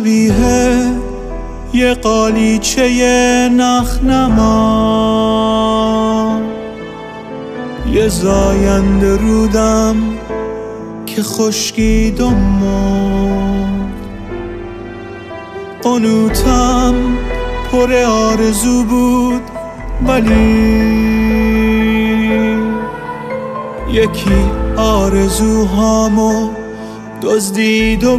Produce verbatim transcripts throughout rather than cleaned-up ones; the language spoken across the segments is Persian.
شبیه یه قالیچه نخنما، یه زاینده رودم که خشکید و مرد. قنوتم پر آرزو بود ولی یکی آرزوهامو دزدید و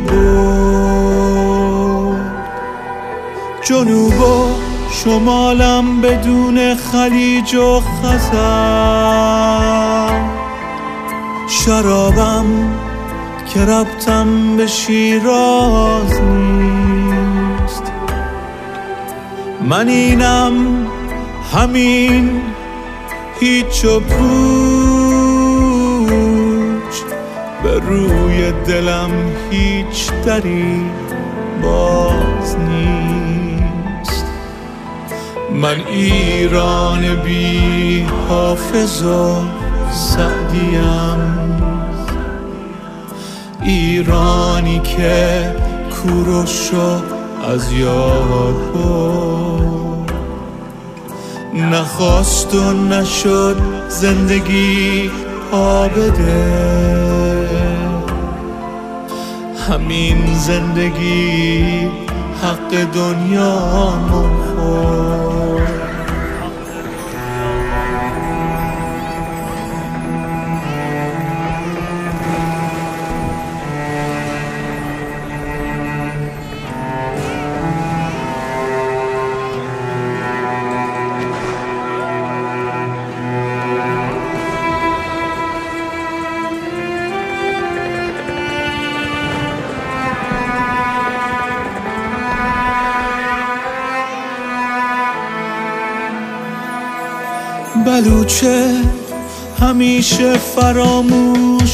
برد. جنوب و شمالم بدون خلیج و خزر، شرابم که ربطم به شیراز نیست. من اینم همین هیچ و پوچ، به روی دلم هیچ دری باز نیست. من ایران بی حافظ و سعدیم، ایرانی که کوروش رو از یاد برد. نخواست و نشد زندگی پا بده، همین زندگی حق دنیا خورد. بلوچه همیشه فراموش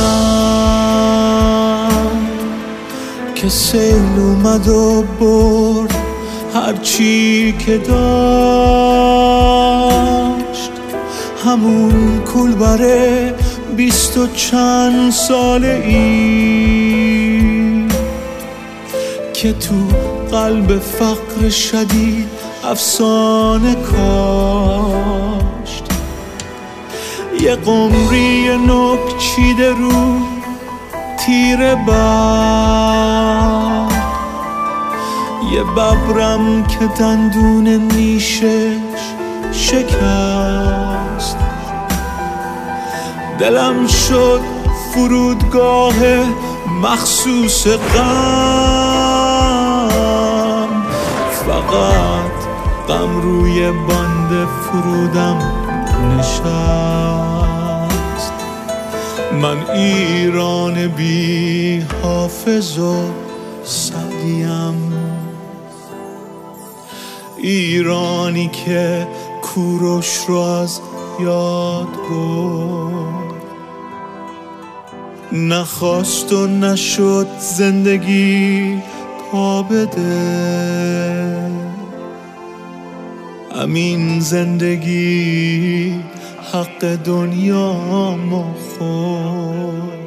شدم که سیل اومد و برد هرچی که داشت. همون کولبره بیست و چند ساله ای که تو قلب فقر شدید افسانه کاشت. یه قمری نوک چیده رو تیر برد، یه ببرم که دندون نیشش شکست. دلم شد فرودگاه مخصوص غم، فقط غم روی باند فرودم نشست. من ایران بی حافظ و سعدیم، ایرانی که کوروش رو از یاد برد. نخواست و نشد زندگی پا بده، همین زندگی حق دنیا ما خورد.